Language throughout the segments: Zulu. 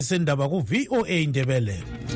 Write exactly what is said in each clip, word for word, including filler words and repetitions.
Sendaba ku V O A Ndebele.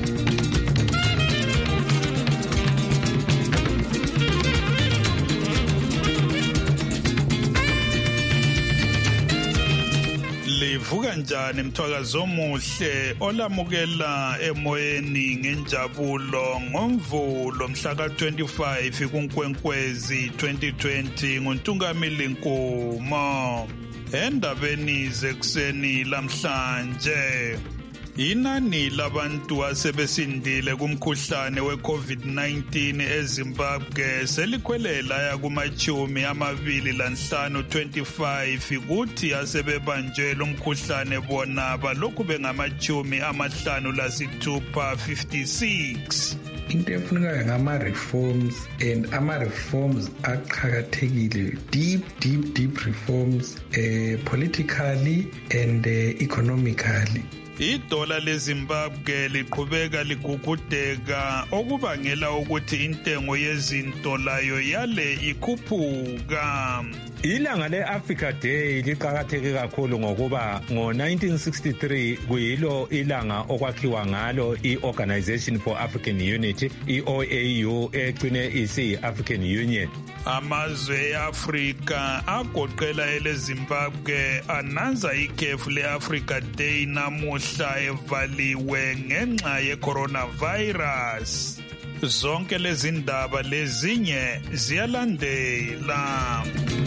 Livuka njani mthwakazo omuhle olamukela emoyeni ngenjabulo ngomvulo mhla ka twenty-five kuNkwenkwezi twenty twenty nguNtungamili Nkumo. Endabeni zekuseni lamhlanje inani labantu asebesindile kumkhuhlane we-COVID nineteen eZimbabwe selikhwelela yakumachumi amabili lanhlanu twenty-five kuthi asebebanjwe lomkhuhlane bona balokhu bengamachumi amahlanu lasithupha fifty-six. Into efunekayo ngama-reforms and ama-reforms aqhakathekile, deep deep deep reforms uh, politically and uh, economically. Idola leZimbabwe liqhubeka ligugudeka okubangela ukuthi intengo yezinto layo yale ikhuphuka. Ilanga le-Africa Day liqakatheke kakhulu ngokuba ngo nineteen sixty-three kuyilo ilanga okwakhiwa ngalo i-Organization for African Unity, i-O A U, egcine isi-African Union. Amazwe e-Afrika agoqela eleZimbabwe ananza ikhefu le-Africa Day namuhla evaliwe ngenxa ye-coronavirus. Zonke lezi ndaba lezinye ziyalandela.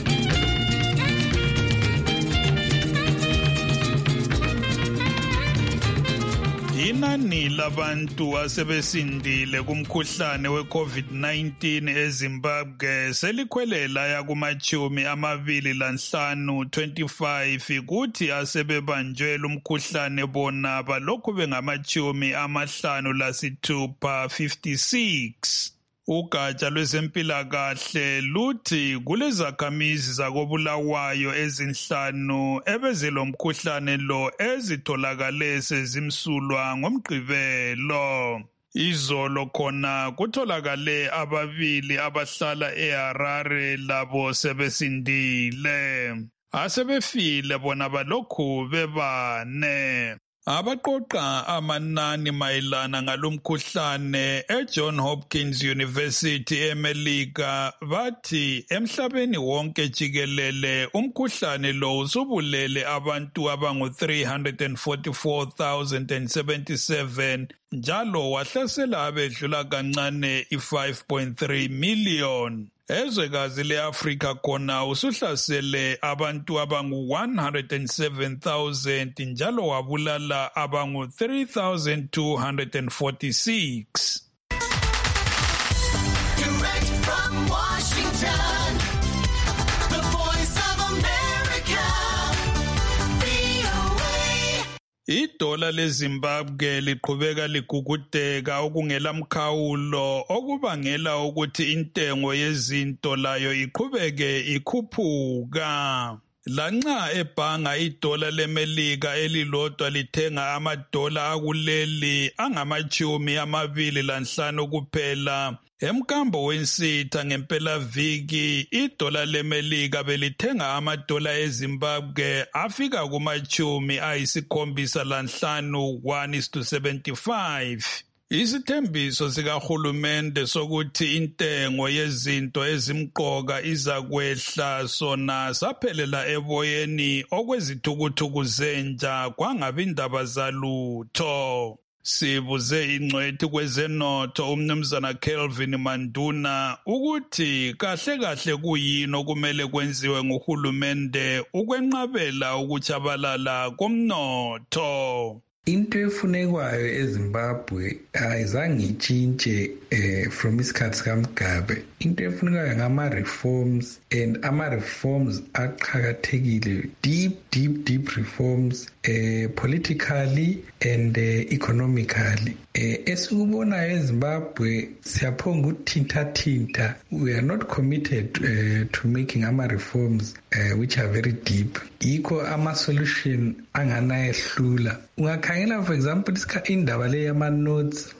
Inani labantu asebesindile kumkhuhlane we-COVID nineteen eZimbabwe selikhwelela yakumachumi amabili lanhlanu twenty-five kuthi asebebanjwe lumkhuhlane bona balokhu bengamachumi amahlanu lasithupha fifty-six. Ugatsha lwezempilakahle luthi kulezakhamizi zakobulawayo ezinhlanu ebezelomkhuhlane lo ezitholakale sezimsulwa ngomgqibelo. Izolo khona kutholakale ababili abahlala eHarare labo sebesindile. Asebefile bona balokhu bebane. Abaqoqa amanani mayelana ngalomkhuhlane eJohn Hopkins University eMelika bathi emhlabeni wonke jikelele umkhuhlane lo usubulele abantu abangu three hundred forty-four thousand seventy-seven njalo wahlasela abedlula kancane i-five point three million. Ezwekazi le-Afrika khona usuhlasele abantu abangu one hundred seven thousand njalo wabulala abangu three thousand two hundred forty-six. Direct from Washington, the voice of America, V O A. Idola leZimbabwe liqhubeka ligugudeka okungela mkhawulo okubangela ukuthi intengo yezinto layo iqhubeke ikhuphuka. Lanxa ebhanga idola leMelika elilodwa lithenga amadola akuleli angamachumi amabili lanhlanu kuphela. Emkambo wensitha ngempela viki idola leMelika belithenga amadola eZimbabwe afika kumachumi ayisikhombisa lanhlanu one is to seventy-five. Isithembiso sikahulumende sokuthi intengo yezinto ezimqoka izakwehla sona saphelela eboyeni okwezithukuthuku zentsha kwangabi indaba zalutho. Sibuze ingcwethi kwezenotho umnumzana Kelvin Manduna ukuthi kahle kahle kuyini okumele kwenziwe nguhulumende ukwenqabela ukutshabalala komnotho. Into efunekwayo eZimbabwe ayizange itshintshe eh, from isikhathi sikaMgabe. Into efunekayo ngama-reforms and ama-reforms aqhakathekile, deep deep deep reforms uh, politically and uh, economically. Uh, esikubonayo eZimbabwe siyaphonga ukuthinta thinta. We are not committed uh, to making ama-reforms uh, which are very deep. Yikho ama-solution anganayehlula. Ungakhangela for example indaba le yama-notes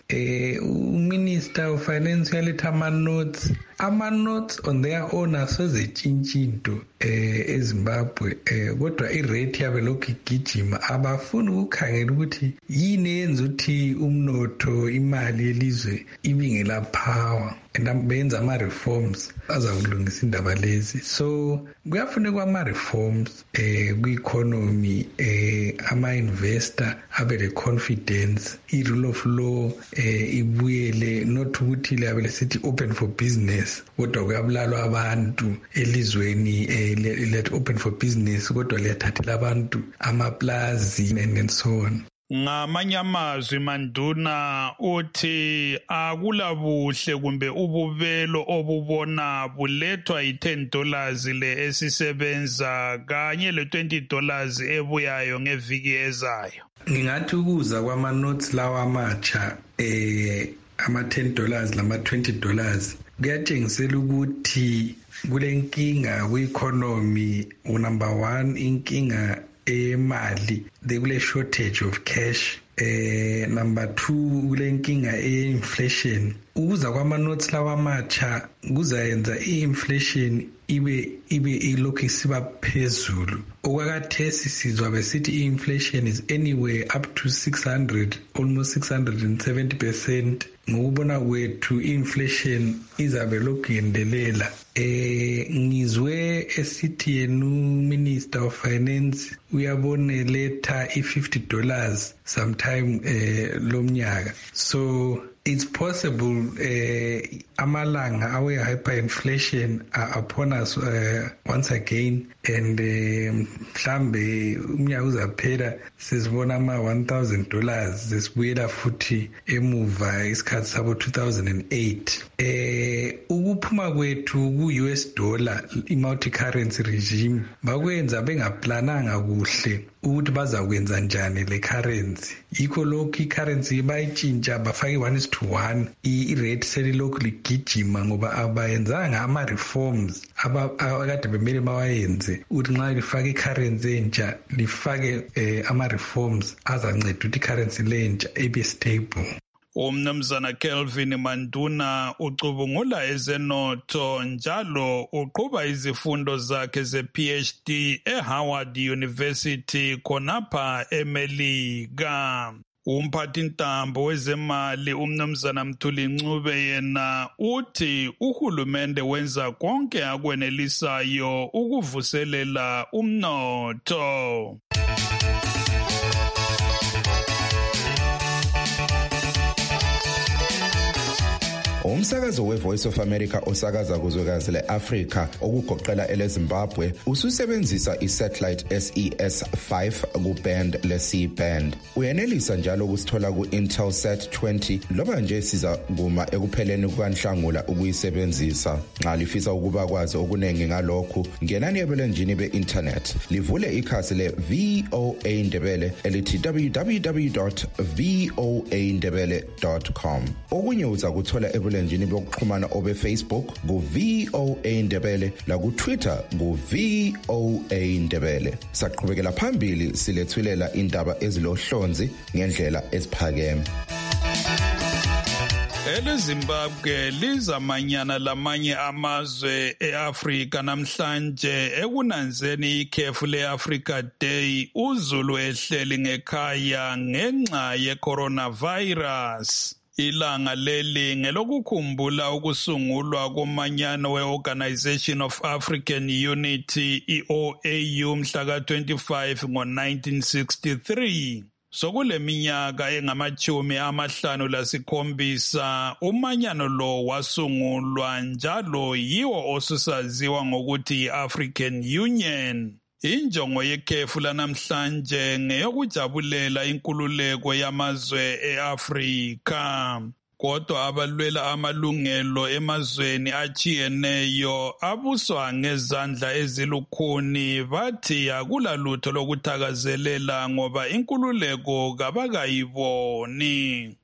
eh uminister of finance uyaletha ama-notes ama-notes on their own asozetshintshi into eh eZimbabwe eh kodwa irate yabe lokhu igijima abafuni ukukhangela ukuthi yini yenza ukuthi umnotho imali yelizwe ibingela power and benza ama-reforms azakulungisa indaba lezi. So kuyafuneka ama-reforms eh kwi-economy eh ama-investor abe le confidence, i-rule of law eh ibuyele, not ukuthi labele sithi open for business kodwa kuyabulalwa abantu elizweni eh let open for business kodwa liyathathela abantu amaplazi and so on. Ngamanye amazwi Manduna uthi akulabuhle kumbe ububelo obubona bulethwa i-ten dollars le esisebenza kanye le twenty dollars ebuyayo ngeviki ezayo. Ngingathi ukuza kwama-notes lawa amatsha eh ama-ten dollars lama-twenty dollars kuyatshengisela ukuthi kulenkinga kwi-economy. Number one, inkinga emali, kule shortage of cash. Eh number two, kule nkinga e-inflation. Ukuza kwama-notes lawa amatsha kuzayenza i-inflation ibe ibe ilokhu isiba phezulu. Okwakathesi sizwa besithi i-inflation is anywhere up to six hundred, almost six hundred seventy percent. Ngokubona kwethu inflation izabe lokhu yendelela. Eh ngizwe esithi yenu Minister of Finance uyabone letha i-fifty dollars sometime eh lomnyaka. So it's possible uh, amalanga awe hyperinflation are upon us uh, once again, and mhlambe umnyaka uzaphela sizibona ama one thousand dollars zesibuyela futhi emuva isikhathi sabo two thousand eight. eh ukuphuma kwethu ku-U S dollar i-multi currency regime bakwenza bengaplananga kuhle ukuthi bazakwenza njani le currency. Yikho lokhu i-currency bayitshintsha bafake one is to one, i-rate selilokhu ligijima ngoba abayenzanga ama-reforms abakade bemele bawayenze ukuthi nxa lifake i-currency entsha lifake eh, ama-reforms azanceda ukuthi i-currency lentsha ibe stable. Umnumzana Kelvin Manduna ucubungula ezenotho njalo uqhuba izifundo zakhe ze-P H D eHoward University khonapha eMelika. Umphathi ntambo wezemali umnumzana Mthuli Ncube yena uthi uhulumende wenza konke akwenelisayo ukuvuselela umnotho. Umsakazo we-Voice of America osakaza kuzwekazi le-Afrika okugoqela ele-Zimbabwe ususebenzisa i-satellite S E S five ku-band le-C-band. Uyenelisa njalo ukusithola ku-Intelsat twenty loba nje siza kuma ekupheleni kukaNhlangula ukuyisebenzisa. Nxa lifisa ukuba kwazi okuningi ngalokhu, ngenani ebulenjini be-internet livule ikhasi le-V O A Ndebele elithi w w w dot voa ndebele dot com. Okunye uza kuthola ebulenjini njini bokuxhumana obe Facebook ku V O A Ndebele la ku Twitter ku V O A Ndebele. Saqhubekela phambili silethulela indaba ezilohlonzi ngendlela esiphakeme. EleZimbabwe lizamanyana lamanye amazwe eAfrika namhlanje ekunanzeni ikhefu le-Africa Day uZulu ehleli ngekhaya ngenxa ye-coronavirus. Ilanga leli ngelokukhumbula ukusungulwa komanyano we-Organization of African Unity I O A U mhla ka twenty-five ngo nineteen sixty-three. Sokule minyaka engamachumi amahlanu lasikhombisa umanyano lo wasungulwa njalo yiwo osusaziwa ngokuthi i-African Union. Injongo yekhefu lanamhlanje ngeyokujabulela inkululeko yamazwe eAfrika. Kodwa abalwela amalungelo emazweni achiyeneyo abuswa ngezandla ezilukhuni bathi akulalutho lokuthakazelela ngoba inkululeko kabakayiboni.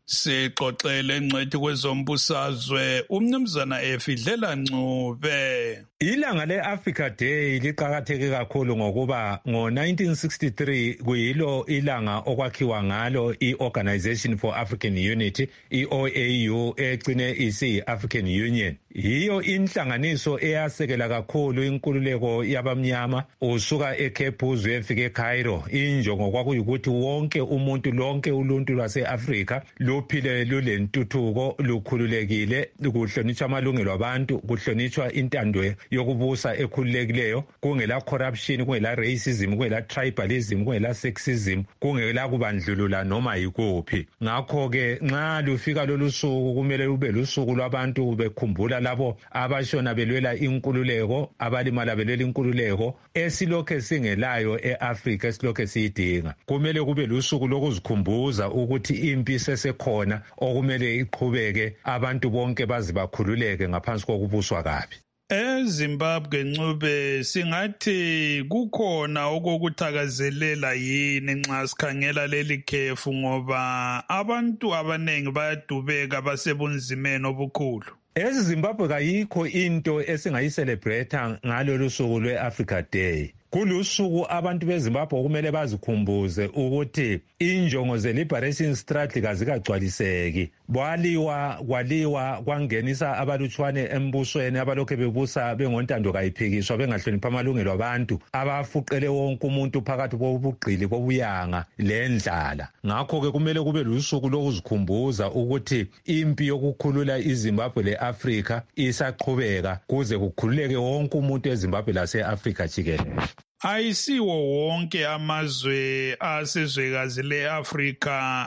Sixoxele ngcwethi kwezombusazwe umnumzana Efidlela Ncube. Ilanga le-Africa Day liqakatheke kakhulu ngokuba ngo nineteen sixty-three kuyilo ilanga okwakhiwa ngalo i-Organization for African Unity, i-O A U, egcine isi-African Union. Yiyo inhlanganiso eyasekela kakhulu inkululeko yabamnyama usuka eCape uze efike eCairo. Injongo kwakuyikuthi wonke umuntu, lonke uluntu lwase-Afrika luphile lulentuthuko, lukhululekile, kuhlonitshwa amalungelo abantu, kuhlonitshwa intando yokubusa ekhululekileyo, kungela corruption, kungela racism, kungela tribalism, kungela sexism, kungela kubandlulula noma yikuphi. Ngakho-ke nxa lufika lolu suku kumele lube lusuku lwabantu bekhumbula labo abashona belwela inkululeko, abalimala belwela inkululeko esilokhe singelayo e-Afrika, esilokhe siyidinga. Kumele kube lusuku lokuzikhumbuza ukuthi impi sesekhona okumele iqhubeke, abantu bonke baze bakhululeke ngaphansi kokubuswa kabi. EZimbabwe Ncube singathi kukhona okokuthakazelela yini nxa sikhangela leli khefu, ngoba abantu abanengi bayadubeka basebunzimeni obukhulu. EZimbabwe kayikho into esingayicelebrate ngalolu suku lwe-Africa Day. Kulusuku abantu beZimbabwe kumele bazikhumbuze ukuthi injongo ze-liberation struggle kazikagcwaliseki. Kwaliwa kwaliwa kwangenisa abalutshwane embusweni abalokhe bebusa bengontando kayiphikiswa, bengahlonipha amalungelo abantu, abafuqele wonke umuntu phakathi kobugqili bobuyanga lendlala. Ngakho-ke kumele kube lusuku lokuzikhumbuza ukuthi impi yokukhulula iZimbabwe le-Afrika isaqhubeka kuze kukhululeke wonke umuntu eZimbabwe lase-Afrika jikelele. Ayisiwo wonke amazwe asezwekazi le-Afrika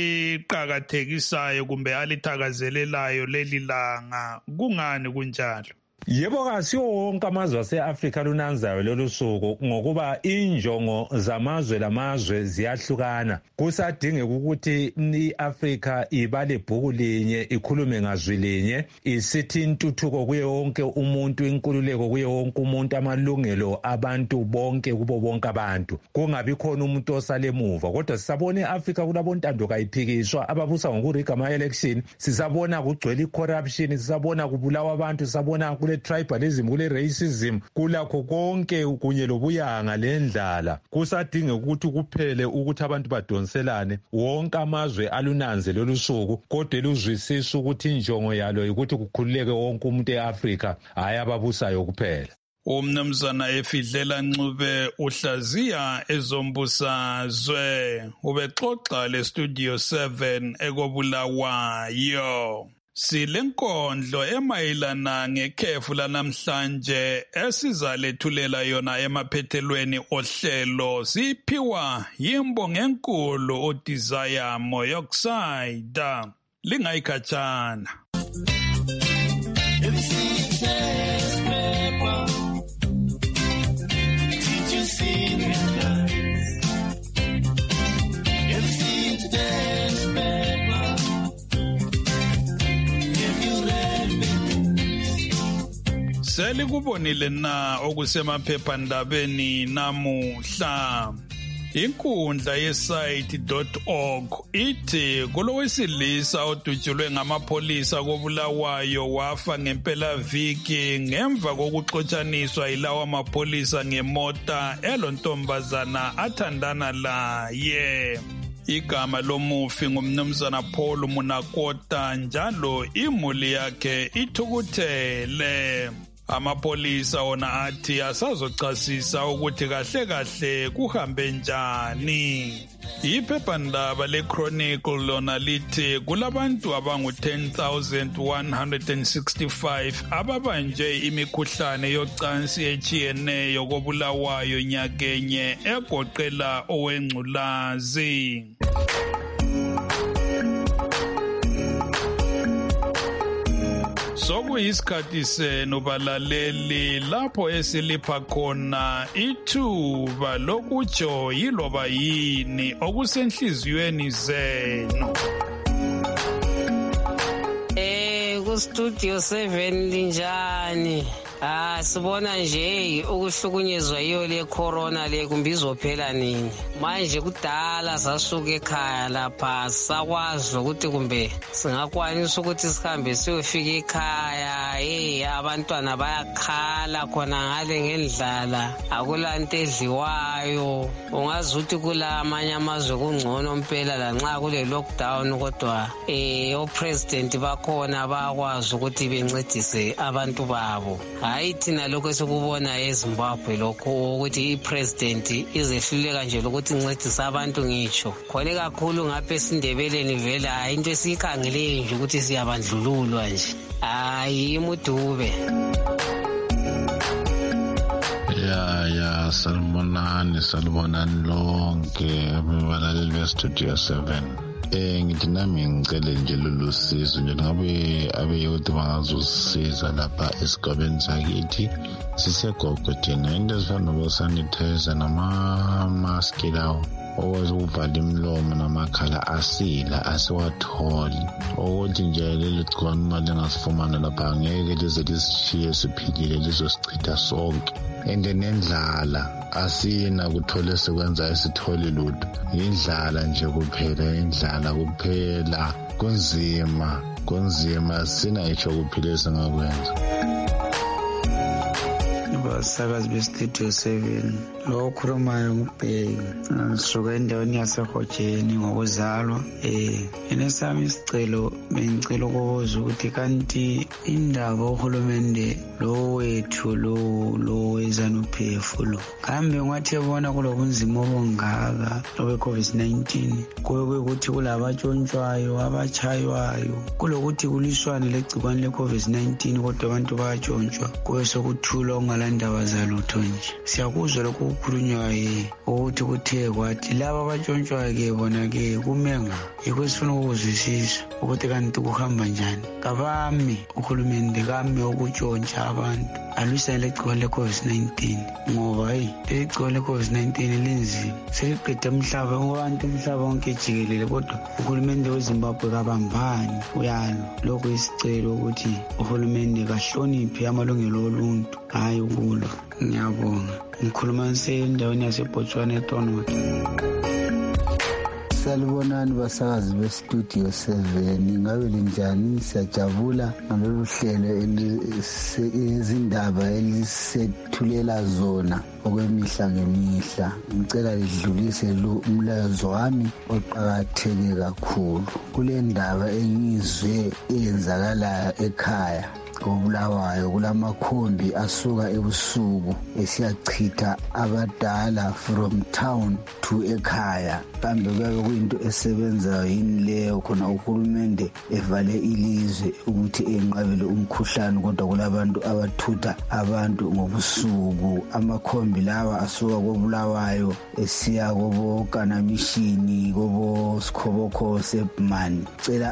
aliqakathekisayo kumbe alithakazelelayo leli langa. Kungani kunjalo? Yebo, kasiwo wonke amazwe ase-Afrika lunanzayo lolu suku ngokuba injongo zamazwe lamazwe ziyahlukana. Kusadingeka ukuthi i-Afrika ibale ibhuku linye, ikhulume ngazwi linye, isithi intuthuko kuye wonke umuntu, inkululeko kuye wonke umuntu, amalungelo abantu bonke kubo bonke abantu, kungabi khona umuntu osale emuva. Kodwa sisabona e-Afrika kulabontando kayiphikiswa ababusa ngokuriga ama-election, sisabona kugcwele i-corruption, sisabona kubulawa abantu, sisabona kule tribalism, kule racism, kulakho konke kunye lobuyanga lendlala. Kusadinga ukuthi kuphele ukuthi abantu badonselane, wonke amazwe alunanze lolu suku, kodwa luzwisisa ukuthi injongo yalo ukuthi kukhululeke wonke umuntu e-Afrika, hayi ababusayo kuphela. Umnumzana Efidlela Ncube uhlaziya ezombusazwe ubexoxa le Studio seven ekobulawayo. Silenkondlo emayelana ngekhefu lanamhlanje esizalethulela yona emaphethelweni ohlelo siphiwa yimbongo enkulu uDesire Moyoxide. Lingayikhatshana. Selikubonile na okusemaphephandabeni namuhla. Inkundla yesite dot org ithi kulowesilisa odutshulwe ngamapholisa kobulawayo wafa ngempelaviki ngemva kokuxotshaniswa yilawa amapholisa ngemota elontombazana athandana laye. Igama lomufi ngumnumzana Paul Munakota, njalo imuli yakhe ithukuthele. Amapolisa ona athi asazochasisa ukuthi kahle kahle kuhambe njani. Iphephandaba le-Chronicle lona lithi kulabantu abangu ten thousand one hundred sixty-five ababanje imikhuhlane yocansi etshiyeneyo kobulawayo nyakenye egoqela owengculazi. Sokuyisikhathi senu balaleli lapho esilipha khona ithuba lokutsho yiloba yini okusenhliziyweni zenu. Eh ku Studio seven linjani? Ah, sibona nje ukuhlukunyezwa yiyo le corona le kumbe izophela nini. Manje kudala sasuka ekhaya lapha sakwazi ukuthi kumbe singakwanisa ukuthi sihambe siyofika ekhaya. Hey, abantwana bayakhala khona ngale ngendlala, akulanto edliwayo. Ungazi ukuthi kula amanye amazwe kungcono impela lanxa kule lockdown, kodwa eh opresident bakhona bayakwazi ukuthi bencedise abantu babo. Hayi thina lokho esikubona eZimbabwe lokho ukuthi ipresident izehluleka nje ukuthi incedise abantu ngitsho. Khona kakhulu ngapha esindebeleni vela hayi into esikhangele nje ukuthi siyabandlululwa nje. Hayi imudube. Ya ya salibonani salibonani lonke abalaleli be-Studio seven. Eh ngithi nami ngicele nje lolu sizo nje ngabe abeyouth bangazosisiza lapha esigabeni sakithi. Sisegogo thina into ezifana nobo-sanitizer nama-mask lawo okwazi ukuvala imlomo namakhala asila asiwatholi, ukuthi nje leli gciwane uma lingasifumana lapha ngeke lize lisishiye siphilile lizosichitha sonke. Ende nendlala asina kuthole sekwenza isithole lutho, indlala nje kuphela, indlala kuphela. Kunzima kunzima, sina itsho kuphila esingakwenza. Abasakazi be-Studio seven, lo okhulumayo ngubheki, ngisuka endaweni yaseHotsheni ngokuzalwa. Eh enesami isicelo bengicela ukubuza ukuthi kanti indaba ohulumende lo wethu lo lo wezanuPF lo kambe ngathi ebona kulobunzima obungaka lobe COVID nineteen, kuye ukuthi kulabatshontshwayo abachaywayo, kulokuthi kuliswane legcikwane le-COVID nineteen kodwa abantu bayatshontshwa, kuye sokuthula ongalandaba zalutho nje. Siyakuzwa lokhu kukhulunywayo ukuthi kuthe kwathi laba abatshontshwayo ke bona ke kumenga, yikho sifuna ukuzwisisa ukuthi kanti kuhamba njani. Kabami uhulumende kame ukutshontsha abantu, alwisane legcikwane le-COVID nineteen ngoba hayi leli gcikwane le-COVID nineteen linzima, seliqeda umhlaba abantu umhlaba wonke jikelele, kodwa uhulumende weZimbabwe kabambani uyalo. Lokho isicelo ukuthi uhulumende kahloniphe amalungelo oluntu, hayi ukulwa. Ngiyabonga. Ngikhuluma endaweni yaseBotswana eTonot. Salibonani basakazi be-Studio seven, ngabe linjani? Siyajabula ngalolu hlelo izindaba elisethulela zona okwemihla ngemihla. Ngicela lidlulise lo umlayezo wami oqakatheke kakhulu kule ndaba engizwe eyenzakalayo ekhaya koBulawayo. Kulamakhombi asuka ebusuku esiyachitha abadala from town to ekhaya. Kambe kuyabe kuyinto esebenzayo yini leyo khona uhulumende evale ilizwe ukuthi enqabele umkhuhlane, kodwa kulabantu abathutha abantu ngobusuku. Amakhombi lawa asuka koBulawayo esiya kobo Kanamishini, kobo Sikhobokho Sepman. Cela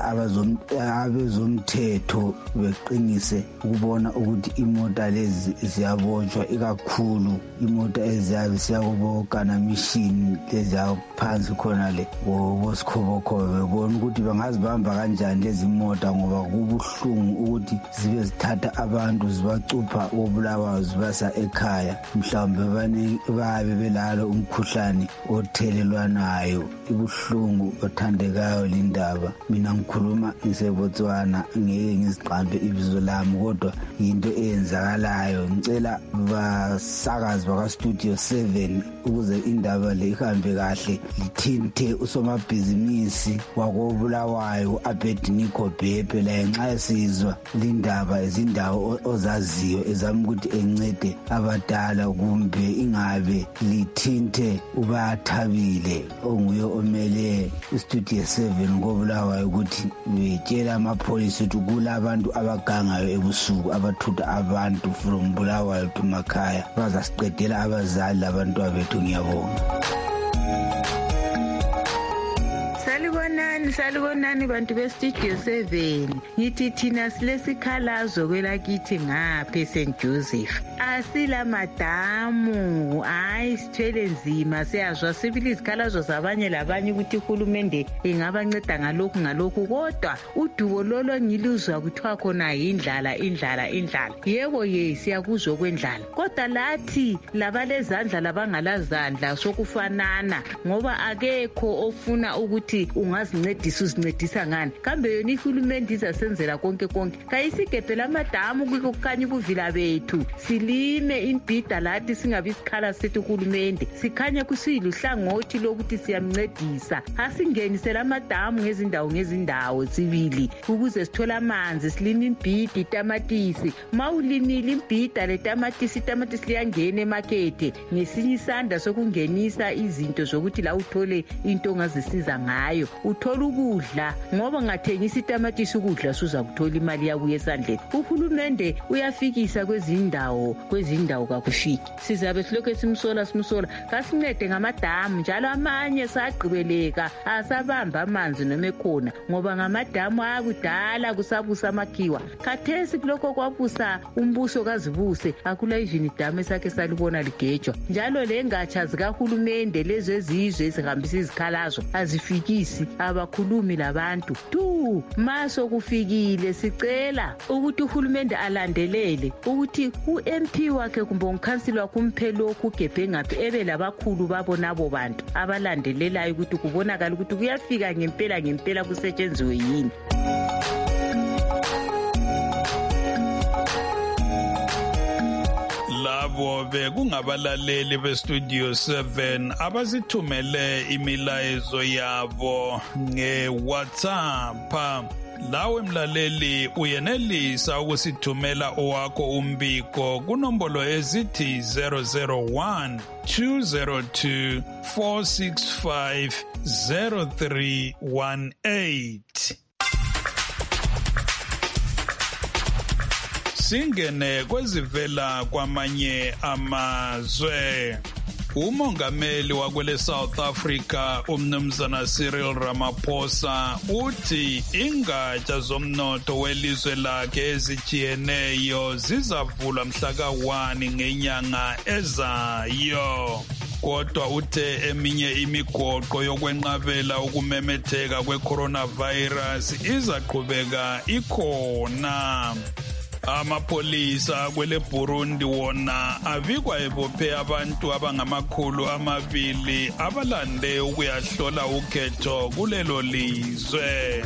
abezomthetho beqinise ukubona ukuthi imota lezi ziyabotshwa, ikakhulu imota eziyabe siyakubo Kanamishini lezi phansi khona le ngoBosikhobokho, bebona ukuthi bangazibamba kanjani lezi mota, ngoba kubuhlungu ukuthi zibe zithatha abantu zibacupha koBulawayo zibasa ekhaya. Mhlawumbe bani babe belalo umkhuhlane othelelwanayo. Ibuhlungu othandekayo lindaba. Mina ngikhuluma ngiseBotswana, ngeke ngiziqambe ibizo lami, kodwa into eyenzakalayo. Ngicela basakazi baka-Studio seven ukuze indaba le ihambe kahle, lithinte usomabhizinisi wakoBulawayo Abednego Bhebhe la nxa esizwa lindaba izindawo ozaziyo ezama ukuthi encede abadala, kumbe ingabe lithinte uBathabile onguye omele iStudio seven koBulawayo ukuthi betshela amapholisa ukuthi kulabantu abagangayo ebusuku abathutha abantu from Bulawayo to makhaya, bazasiqedela abazali labantu abethu. Ngiyabonga. Salibonani, salibonani bantu be-Studio seven. Ngithi thina silesikhalazo kwelakithi ngapha eSaint Joseph. Asila madamu, hayi sithwele nzima siyazwa sibili izikhalazo zabanye labanye ukuthi uhulumende engabanceda ngalokhu ngalokhu kodwa udubo lolo ngiluzwa kuthiwa khona indlala indlala indlala. Yebo ye siyakuzwa kwendlala. Kodwa lathi labalezandla labangalazandla sokufanana ngoba akekho ofuna ukuthi ungazincedisa uzincedisa ngani. Kambe yona ihulumende izasenzela konke konke. Kayisigebhela amadamu kukhanya ukuvila bethu. Silime imbhida lathi singabi isikhala sethu uhulumende. Sikhanya kusiyiluhlangothi lokuthi siyamncedisa. Asingenisela amadamu ngezindawo ngezindawo sibili ukuze sithola amanzi silime imbhida itamatisi. Mawulimile imbhida letamatisi itamatisi liyangena emakethe ngesinye isandla sokungenisa izinto zokuthi la uthole into ongazisiza ngayo. Uthola ukudla ngoba ngathengisa itamatisi ukudla suza kuthola imali yabuye esandleni. Uhulumende uyafikisa kwezindawo kwezindawo kakufiki. Sizabe silokho simsola simsola kasincede ngamadamu njalo amanye sagqibeleka asabamba amanzi noma ekhona ngoba ngamadamu akudala kusabusa amakhiwa. Khathesi kuloko kwabusa umbuso kazibuse akula even idamu esakhe salibona ligejwa. Njalo lengatsha zikahulumende lezo ezizwe ezihambisa izikhalazo azifikisi abakhulumi labantu. Tu maso kufikile sicela ukuthi uhulumende alandelele ukuthi u-M P wakhe kumbe umkhansili wakhe umphe lokhu ugebhe ngaphi ebe labakhulu babo nabo bantu abalandelelayo ukuthi kubonakala ukuthi kuyafika ngempela ngempela kusetshenzwe yini. Labo bekungabalaleli be-Studio seven abasithumele imilayezo yabo nge-WhatsApp. Lawe mlaleli uyenelisa ukusithumela owakho umbiko kunombolo ezithi zero zero one two zero two four six five zero three one eight. Singene kwezivela kwamanye amazwe. Umongameli wakwele South Africa umnumzana Cyril Ramaphosa uthi ingatsha zomnotho welizwe lakhe ezijiyeneyo zizavulwa mhla ka one ngenyanga ezayo. Kodwa uthe eminye imigoqo yokwenqabela ukumemetheka kwe-coronavirus izaqhubeka ikhona. Amapolisa kwele Burundi wona avikwa ebophe abantu abangamakhulu amabili abalande ukuyahlola ukhetho kulelo lizwe.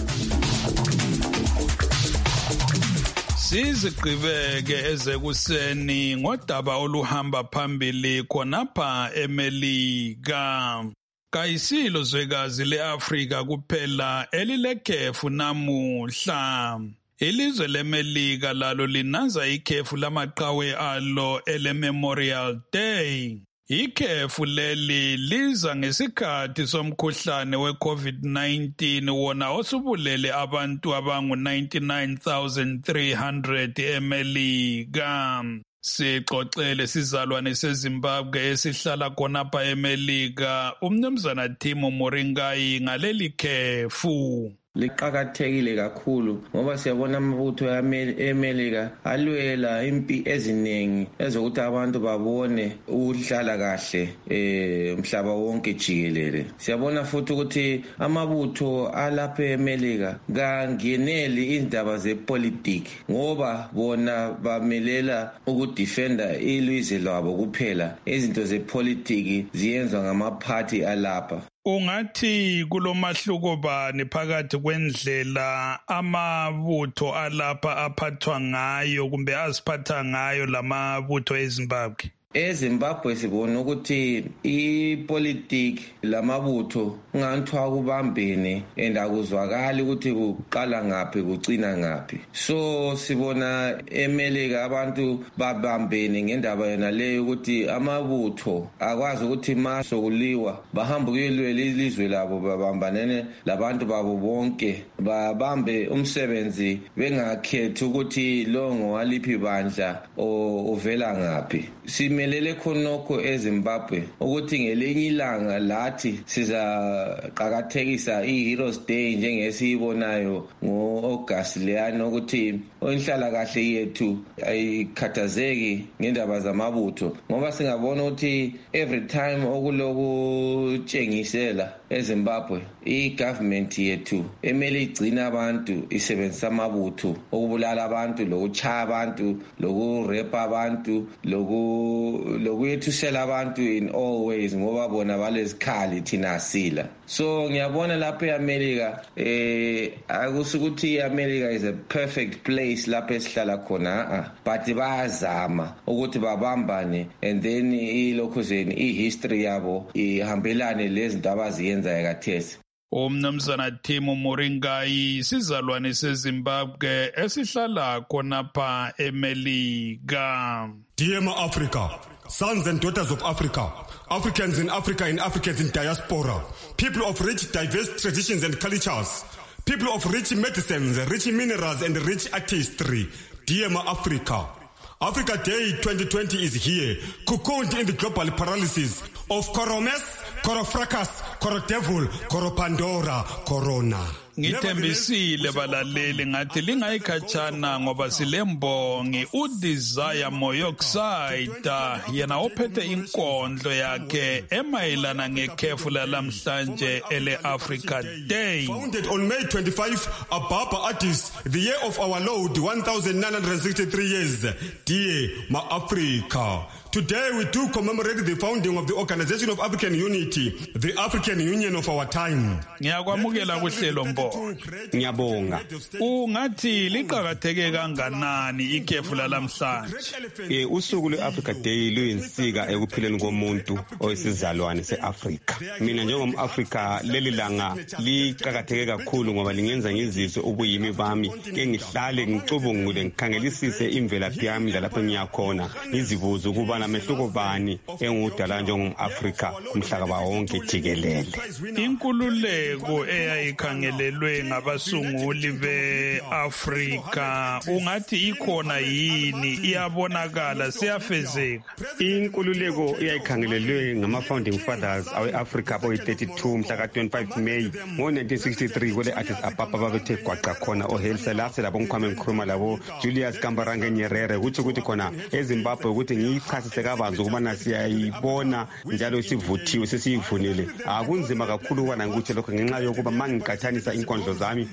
Sizigqibeke ezekuseni ngodaba oluhamba phambili khonapha eMelika. Kayisilo zwekazi le-Afrika kuphela elilekhefu namuhla. Ilizwe leMelika lalo linaza ikhefu lamaqhawe alo ele-Memorial Day. Ikhefu leli liza ngesikhathi somkhuhlane we-COVID nineteen wona osubulele abantu abangu ninety-nine thousand three hundred eMelika. Sixoxele sizalwane seZimbabwe esihlala khonapha eMelika umnumzana Timo Moringai ngaleli khefu. Liqakathekile kakhulu ngoba siyabona amabutho eMelika alwela impi eziningi ezokuthi abantu babone ukuhlala kahle eh umhlaba wonke jikelele. Siyabona futhi ukuthi amabutho alapha eMelika kangeneli indaba zepolitiki ngoba bona bamelela ukudefenda ilizwe lwabo kuphela. Izinto zepolitiki ziyenzwa ngamaphathi alapha. Ungathi kulomahluko bani phakathi kwendlela amabutho alapha aphathwa ngayo kumbe aziphatha ngayo lamabutho eZimbabwe? eZimbabwe sibona ukuthi ipolitiki lamabutho nganthiwa kubambene and akuzwakali ukuthi kuqala ngaphi kucina ngaphi. So sibona eMelika abantu babambene ngendaba yona leyo ukuthi amabutho akwazi ukuthi masokuliwa bahamba kuyelwela ilizwe labo babambanene labantu babo bonke babambe umsebenzi bengakhethi ukuthi lo ngowaliphi bandla ovela ngaphi. Sime simelele khonokho eZimbabwe ukuthi ngelinye ilanga lathi sizaqhakathekisa iHeroes Day njengesiyibonayo ngo-August leyana ukuthi inhlala kahle yethu ayikhathazeki ngendaba zamabutho ngoba singabona ukuthi every time okulokutshengisela eZimbabwe i-government yethu emele igcina abantu isebenzisa amabutho okubulala abantu lokuchaya abantu lokurepa abantu lokuyethusela abantu in all ways ngoba bona balezikhali thina asila. So ngiyabona lapho eAmerica eh akusukuthi iAmerica is a perfect place lapho esihlala khona but bayazama ukuthi babambane and then ilokhuzeni ihistory yabo ihambelane lezinto abaziyenza ekathesi. Umnumzana Timo Moringai sizalwane seZimbabwe esihlala khonapha eMelika. Dear Africa, sons and daughters of Africa, Africans in Africa and Africans in diaspora, people of rich diverse traditions and cultures, people of rich medicines, rich minerals and rich artistry. Dear Africa, Africa Day twenty twenty is here, cocooned in the global paralysis of Coromes, Corofracas, Corodevil, Coropandora, Corona. Ngithembisile balaleli ngathi lingayikhatshana ngoba silembongi uDesire Moyoxide yena ophethe inkondlo yakhe emayelana ngekhefu lalamhlanje ele Africa Day. Founded on May twenty-fifth, Ababa Addis, the year of our Lord, one thousand nine hundred sixty-three years. Dear Ma Africa, today we do commemorate the founding of the Organization of African Unity, the African Union of our time. Ngiyakwamukela kuhlelo mbo. Ngiyabonga. Ungathi liqhakatheke kanganani ikhefu lalamhlanje? Eh usuku lweAfrica Day luyinsika ekuphileni komuntu oyisizalwane seAfrica. Mina njengomAfrica leli langa liqhakatheke kakhulu ngoba lingenza ngizizwe ubuyimi bami engihlale ngicubungule ngikhangelisise imvelaphi yami lapho ngiyakhona ngizibuza ukuba namehluko bani engudala njengomAfrica kumhlaba wonke jikelele. Inkululeko eyayikhangelelwe ngabasunguli beAfrika ungathi ikhona yini iyabonakala siyafezeka? Inkululeko eyayikhangelelwe ngama-founding fathers awe-Africa boyi thirty-two mhla ka twenty-five May ngo nineteen sixty-three kule Addis Ababa babethe gwaqa khona oHaile Selassie labo ngikhwame ngikhuluma labo Julius Kambarage Nyerere kuthi ukuthi khona eZimbabwe ukuthi ngiyichasise kabanzi ukubana siyayibona njalo sivuthiwe sesiyivunile. Akunzima kakhulu ukubana ngikuthi lokho ngenxa yokuba mangiqathanisa inkondlo zami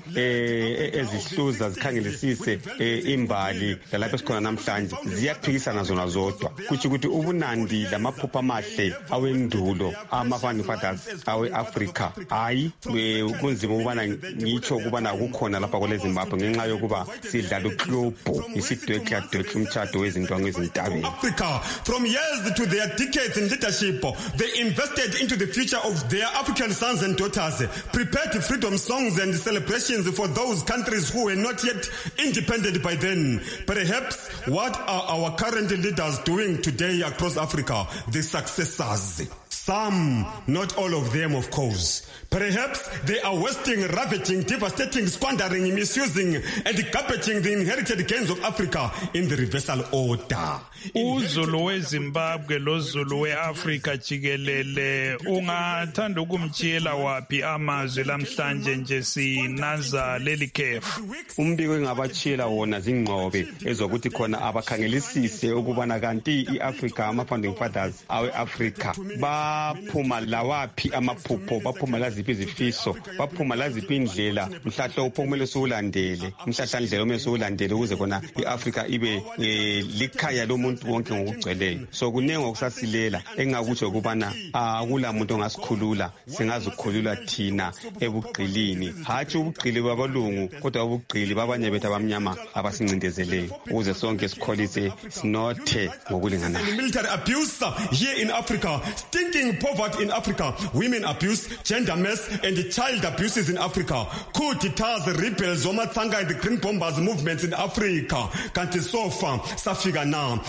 eh ezihluza zikhangelisise imbali lapho sikhona namhlanje ziyaphikisana zona zodwa kuthi ukuthi ubunandi lamaphupha amahle awendulo ama-founding fathers awe-Africa hayi kunzima ukubana ngitsho ukubana kukhona lapha kwele Zimbabwe ngenxa yokuba sidlala uklubhu isidwekladwekla umtshado wezintwangu ezintabeni. Africa, from years to their decades in leadership, they invested into the future of their African sons and daughters, prepared freedom songs and celebrations for those countries who were not yet independent by then. Perhaps what are our current leaders doing today across Africa? The successors. Some, not all of them, of course. Perhaps they are wasting, ravaging, devastating, squandering, misusing, and garbaging the inherited gains of Africa in the reversal order. uZulu weZimbabwe loZulu weAfrika jikelele ungathanda ukumtshela wapi amazwi lamhlanje nje sinaza leli khefu? Umbiko engabatshela wona zingqobe ezokuthi khona abakhangelisise ukubana kanti iAfrica ama-founding fathers awe-Africa baphuma lawaphi amaphupho, baphuma laziphi izifiso, baphuma laziphi indlela mhlahlo kumele siwulandele, mhlahlandlela kumele siwulandele ukuze khona iAfrica ibe likhaya lomuntu wonke ngokugcweleyo. So kunenge okusasilela engakutsho ukubana akula muntu ongasikhulula, singazikhulula thina ebugqilini, hatshi ubugqili babalungu kodwa ubugqili babanye bethu abamnyama abasincindezeleyo ukuze sonke sikholise sinothe ngokulinganayo. Military abuse here in Africa, stinking poverty in Africa, women abuse, gender mess and child abuses in Africa. Coup d'etats, rebels, Omatsanga and the Green Bombers movements in Africa. Kanti so far safika now.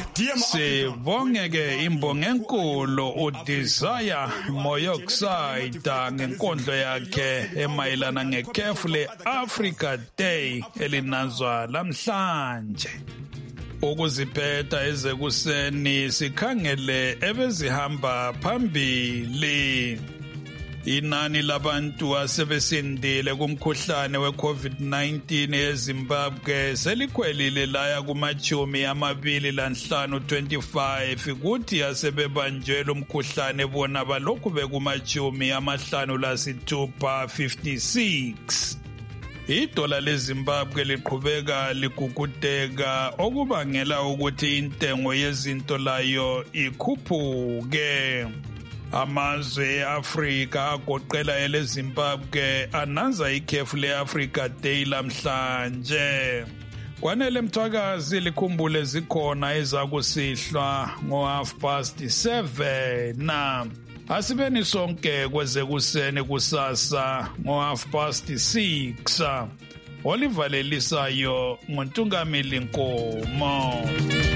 Sibongeke imbongo enkulu uDesire Moyoxide ngenkondlo yakhe emayelana ngekhefu le Africa Day elinazwa lamhlanje. Ukuziphetha ezekuseni sikhangele ebezihamba phambili. Inani labantu asebesindile kumkhuhlane we-COVID nineteen eZimbabwe selikhwelile laya kumachumi amabili lanhlanu twenty-five kuthi asebebanjwe umkhuhlane bona balokhu bekumachumi amahlanu lasithupha fifty-six. Idola leZimbabwe liqhubeka ligugudeka okubangela ukuthi intengo yezinto layo ikhuphuke. Amazwe e-Afrika agoqela eleZimbabwe ananza ikhefu le-Africa Day lamhlanje. Kwanele Mthwakazi likhumbule zikhona ezakusihlwa ngo-half past seven. Asibeni sonke kwezekuseni kusasa ngo-half past six. Olivalelisayo nguNtungamili Nkomo.